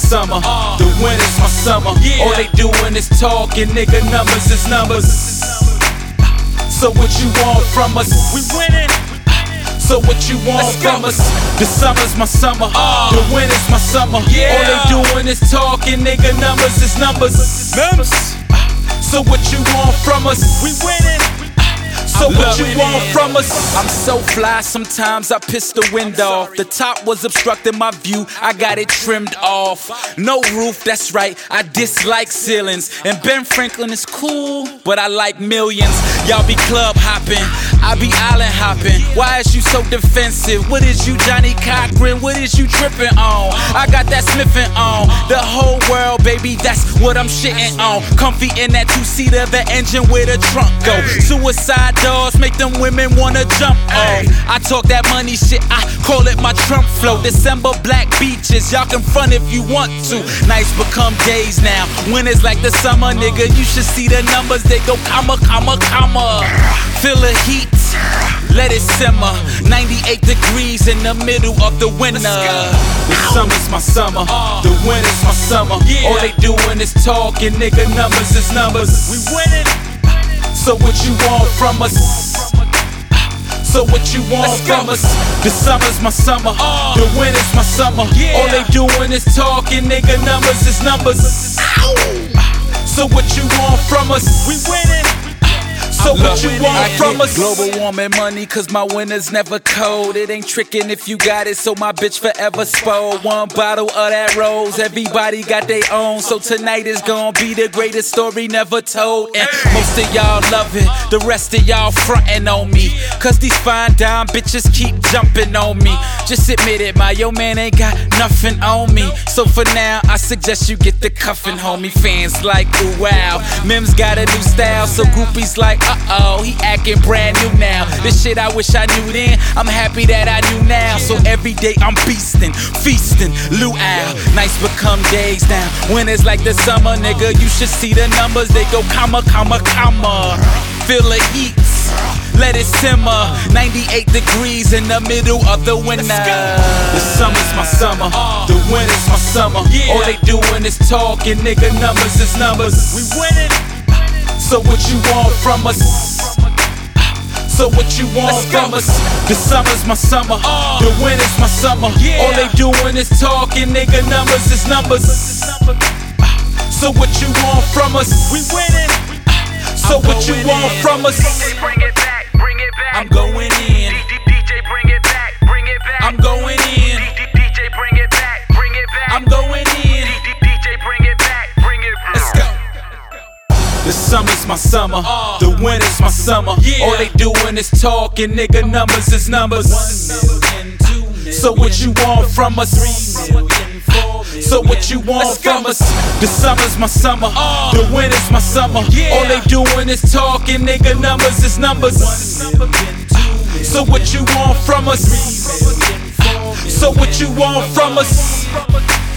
summer. The winter's my summer. All they doing is talking, nigga, numbers is numbers. So what you want from us? We winning. So what you want from us? The summer's my summer. The winter's my summer. All they doing is talking, nigga, numbers is numbers. So what you want from us? We winning. So what you want from us? I'm so fly, sometimes I piss the wind off. The top was obstructing my view, I got it trimmed off. No roof, that's right, I dislike ceilings. And Ben Franklin is cool, but I like millions. Y'all be club hopping, I be island hopping. Why is you so defensive? What is you, Johnny Cochran? What is you tripping on? I got that Smithin' on. The whole world, baby, that's what I'm shitting on. Comfy in that two-seater, the engine where the trunk go. Suicide doors make them women wanna jump off. I talk that money shit, I call it my Trump flow. December black beaches, y'all can front if you want to. Nights become days now, winters like the summer, nigga. You should see the numbers, they go comma, comma, comma. Feel the heat, let it simmer. 98 degrees in the middle of the winter. The summer's my summer, the winter's my summer. All they doing is talking, nigga, numbers is numbers. We winning. So what you want from us? So what you want from us? The summer's my summer, the winter's my summer. All they doing is talking, nigga, numbers is numbers. So what you want from us? We winning. So what you want from us? Global warming money, cause my winter's never cold. It ain't tricking if you got it, so my bitch forever spoiled. One bottle of that rose, everybody got their own. So tonight is gonna be the greatest story never told. And most of y'all love it, the rest of y'all frontin' on me. Cause these fine dime bitches keep jumping on me. Just admit it, my yo man ain't got nothing on me. So for now, I suggest you get the cuffin', homie. Fans like, ooh wow, Mims got a new style, so groupies like, uh-oh, he acting brand new now. This shit I wish I knew then, I'm happy that I knew now. So every day I'm beastin', feastin', luau. Nights become days now, winters like the summer, nigga. You should see the numbers, they go comma, comma, comma. Feel the heat, let it simmer. 98 degrees in the middle of the winter. The summer's my summer, the winter's my summer. All they doing is talking, nigga, numbers is numbers. We winning. So what you want from us? So what you want from us? The summer's my summer, the winter's my summer. All they doing is talking, nigga, numbers is numbers. So what you want from us? We winning. So what you want from us? DJ, bring it back, bring it back. I'm going in. DJ, bring it back, bring it back. I'm going in. DJ, bring it back, bring it back. I'm going in. DJ, bring it back, bring it back. Let's go. The summer's my summer, the winter's my summer. All they doing is talking, nigga, numbers is numbers. 1 million, 2 million. So what you want from us? 3 million, 4 million. So what you want from us? The summer's my summer, the winter's my summer. All they doing is talking, nigga, numbers is numbers. 1 million, 2 million. So what you want from us? 3 million, 4 million. So what you want from us?